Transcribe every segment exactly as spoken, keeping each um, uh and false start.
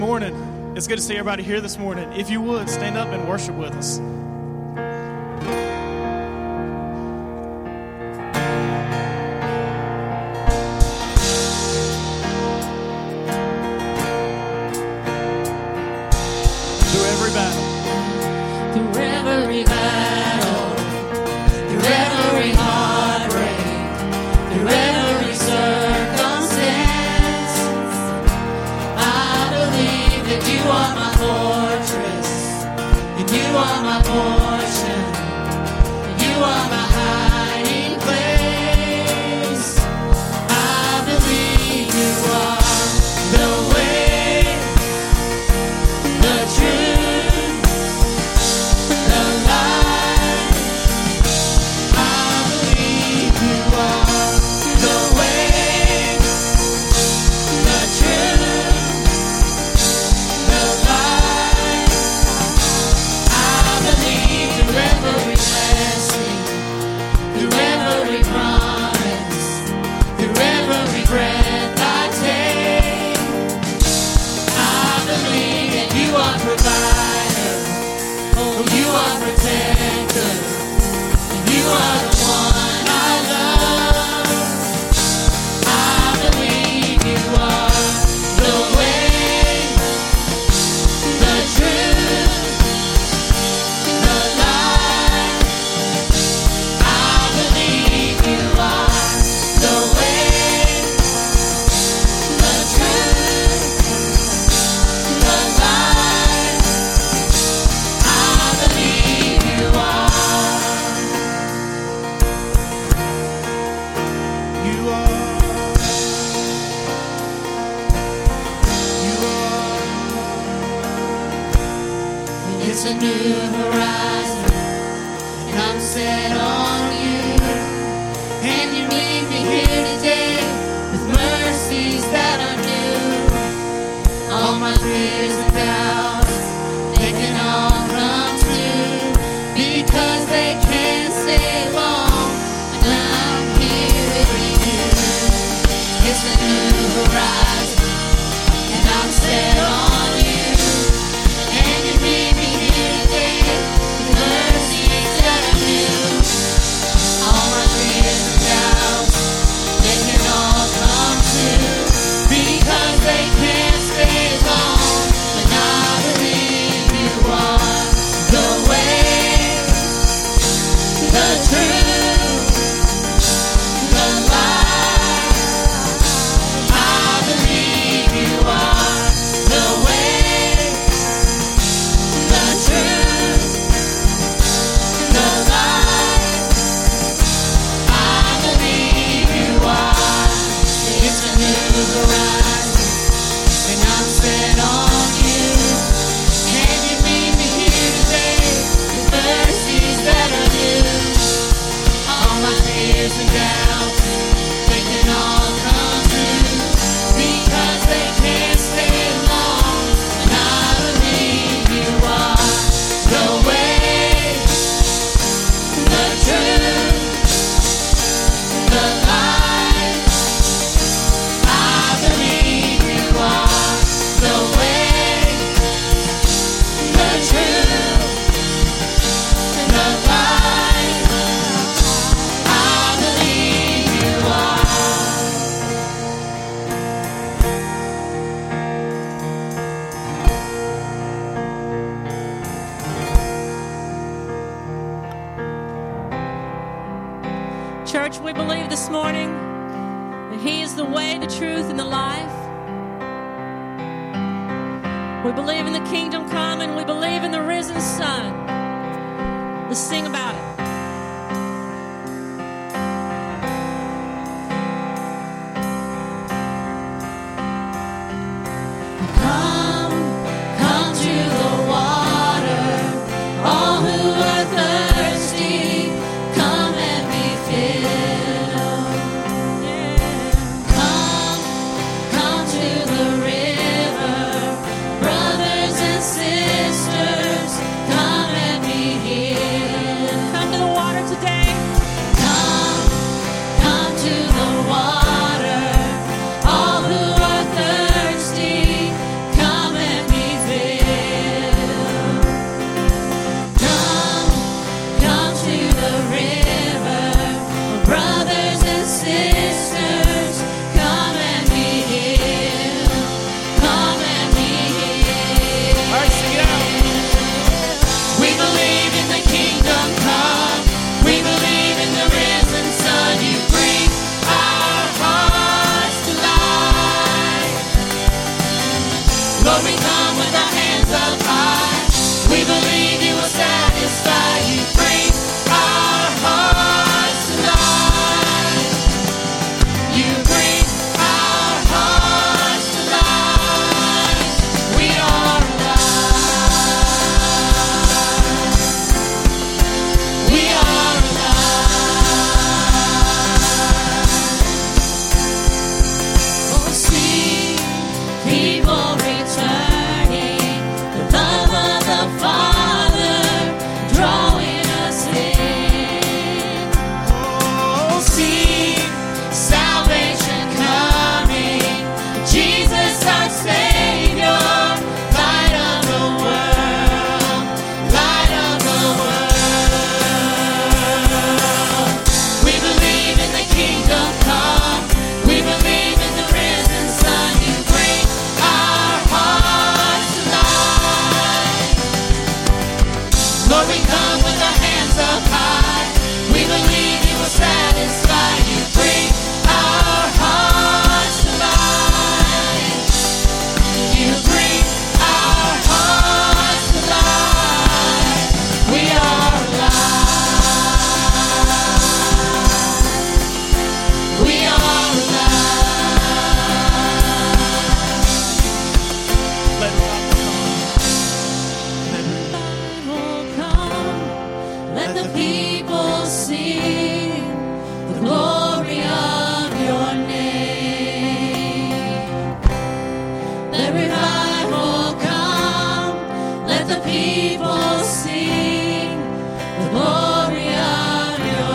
Morning. It's good to see everybody here this morning. If you would, stand up and worship with us. Through every battle. Through every battle. Through every heartbreak. Through every circumstance. I believe that you are my fortress. And you are my portion. And you are my hiding place. I believe you are the way, the truth, the light. I believe you are the way, the truth, the light. I believe through every blessing, through every promise, through every breath I take. I believe that you are provider, oh, you are protector, and you are the one I love. I believe you are the way, the truth, the light. I believe you are the way, the truth, the light. I believe you are. You are. You are. It's a new horizon, and I'm set on you. And you meet me here today with mercies that are new. All my fears and doubts, they can all come true because they can't stay long. And I'm here with you. It's a new horizon, and I'm set on you. And you meet me here today with mercies that are new. All my fears and doubts, they can all come true because they can't stay long. And I believe you are the way, the truth, the light. I believe you are the way, the truth, the light. I believe you are. It's a new horizon, and I'm set on you. And you meet me here today with mercies that are new. All my fears and doubts, they can all come true because they can't stay long. And I believe you are the way, the truth, the light. I believe you are the way, the truth, the light. I believe you are. Church, we believe this morning that He is the way, the truth, and the life. We believe in the kingdom come, and we believe in the risen Son. Let's sing about it. Come, come to the water, all who are thirsty, come and be filled. Come, come to the river, brothers and sisters, come and be healed. Come Lord, we come with our hands up high. We believe you will satisfy. You bring our hearts to life. You bring our hearts to life. We are alive. We are alive. Oh, see people returning, the love of the Father drawing us in. Oh, see salvation coming, Jesus our Savior, light of the world, light of the world. We believe in the kingdom come, we believe in the risen Son. You bring our hearts to life. Lord, we come with our hands up high. We believe you will satisfy. You bring our hearts to life. You bring our hearts to life. We are alive. We are alive. Let Will come. Let the people see the glory of your name. Let revival come. Let the people sing the glory of your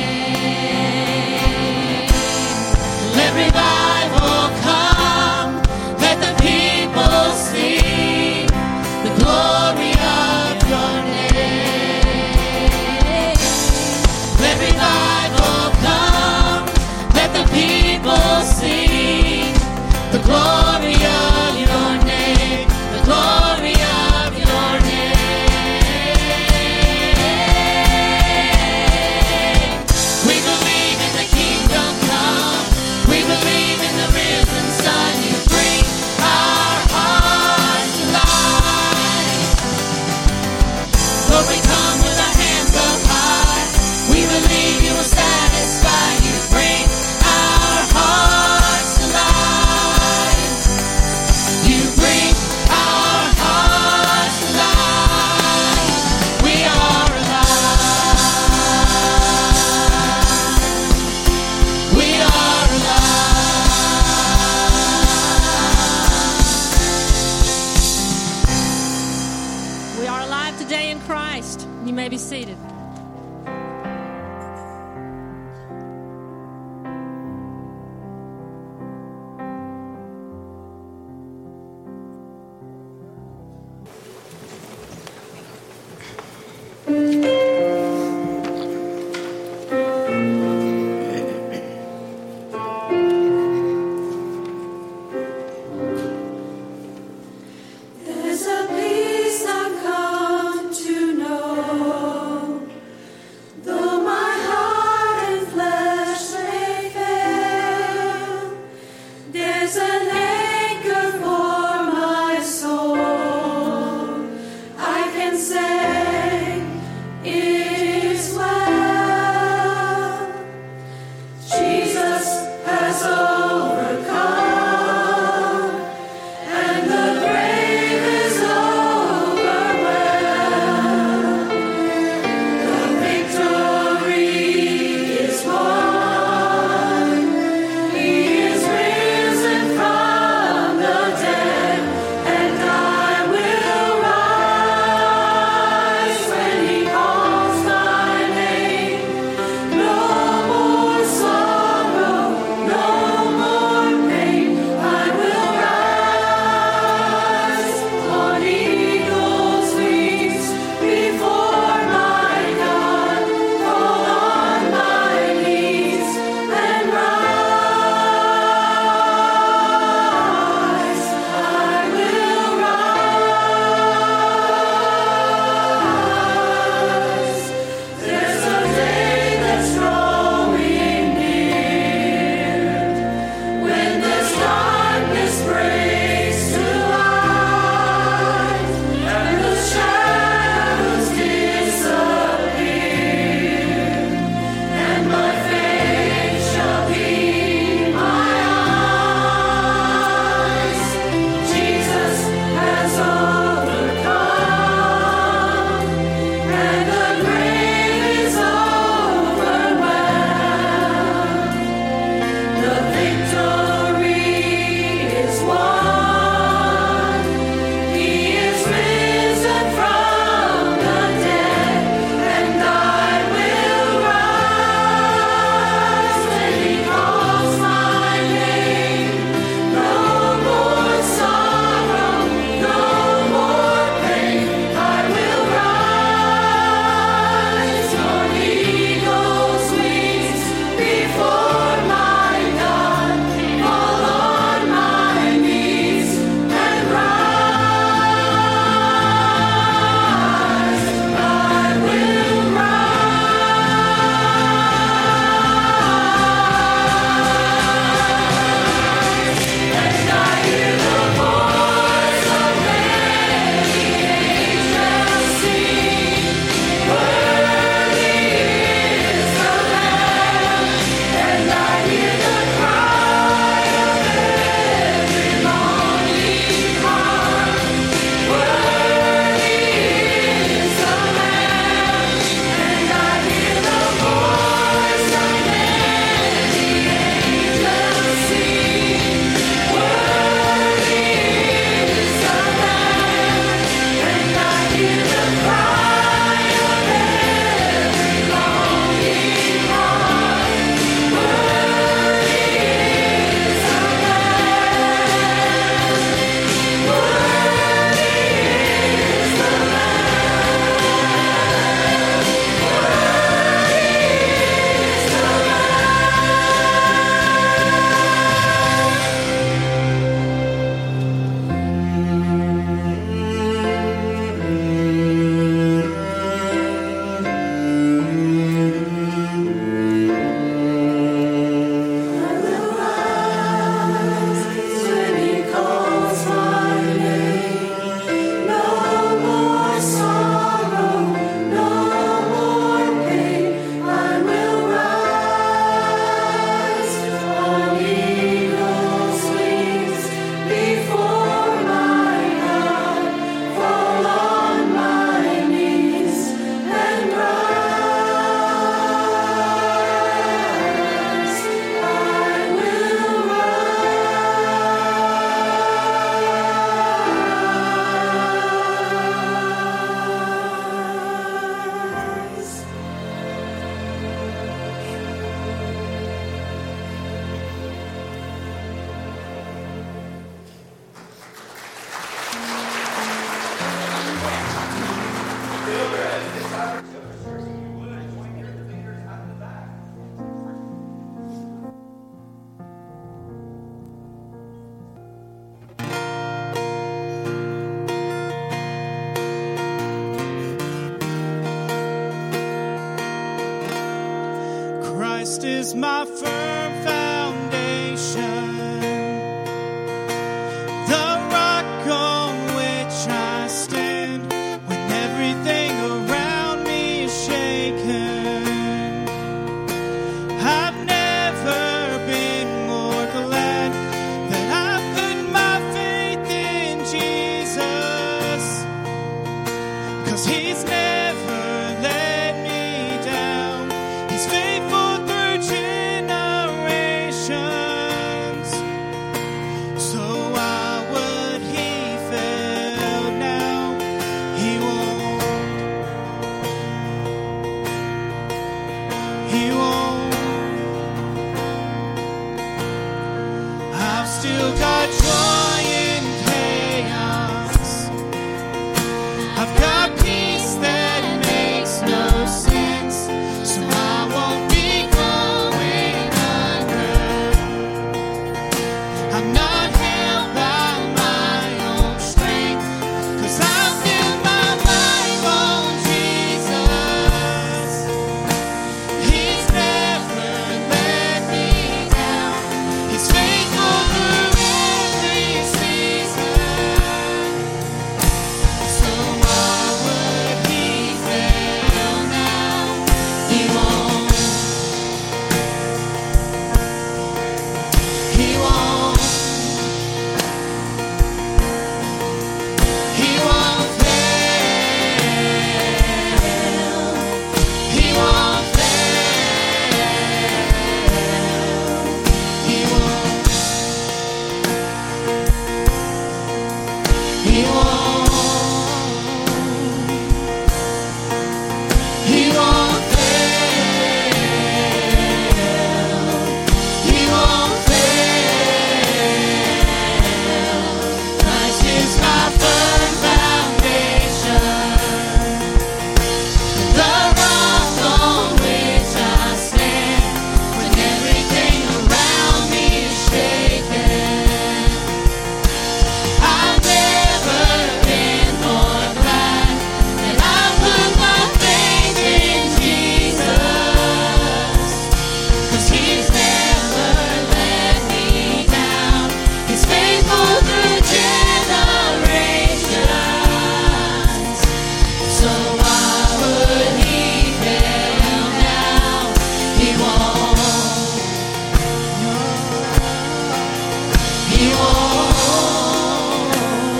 name. Let revival come. Let the people sing the glory of your name. Let revival come. Let the people sing the glory of your name. The glory of your name. We believe in the kingdom come. We believe in the risen Son. You bring our hearts to life. Lord, we come with our hands up high. We believe you will satisfy. You bring our hearts to life. You bring our hearts to life. We are alive. We are alive. We are alive today in Christ. You may be seated. There's a peace I've come to know. Christ is my firm foundation, the rock on which I stand when everything around me is shaken. I've never been more glad that I put my faith in Jesus, 'cause He's never let me down. He's faithful through generations. So why would He fail now? He won't. He won't. I've still got joy in chaos. I've got peace that makes no sense. So I won't be going under. I'm not held by my own strength, 'cause I've built my life on Jesus. He's never let me down. He's faithful through every season. So why would He fail now? He won't. He won't. He won't fail. He won't fail. He won't. He won't. He won't fail. He won't fail. Christ is my firm foundation, the rock on which I stand when everything around me is shaken. I've never been more glad that I put my faith in Jesus, 'cause He's never let me down. He's faithful through generations. So why would He fail now? He won't. He won't.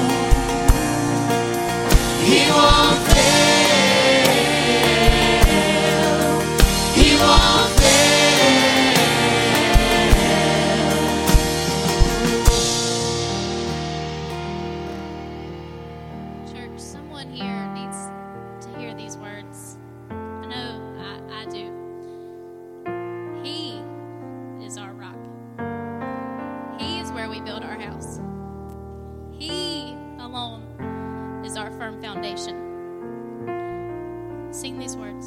He won't fail. He won't fail. Church, someone here needs to hear these words. I know I, I do. He is our rock. He is where we build our house. He alone is our firm foundation. Sing these words.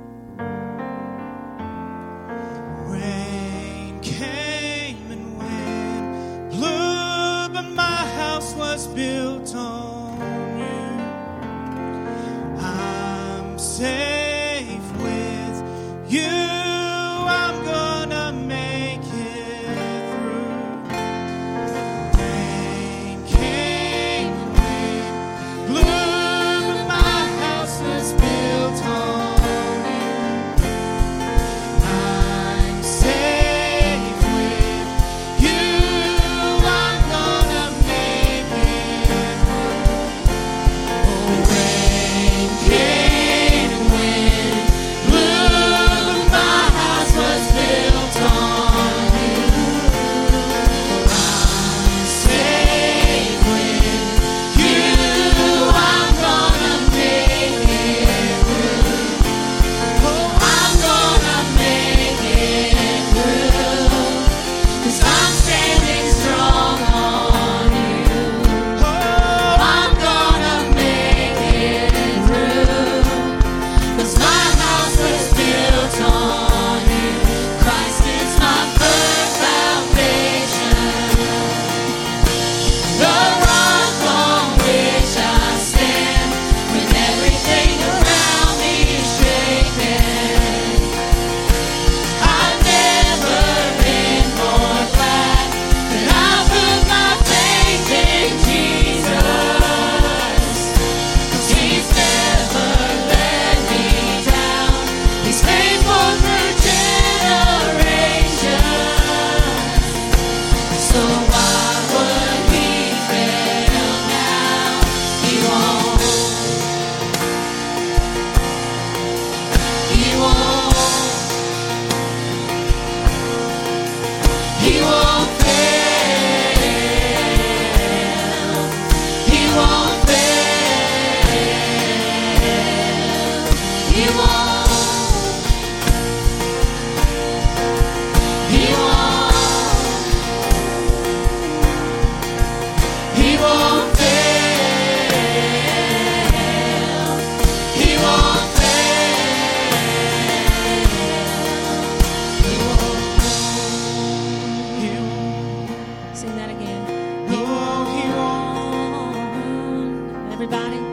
Rain came and wind blew, but my house was built on you. I'm safe with you. I'm gonna make it through. Rain came and wind blew, but my house was built on sing that again. No, he won't. Everybody.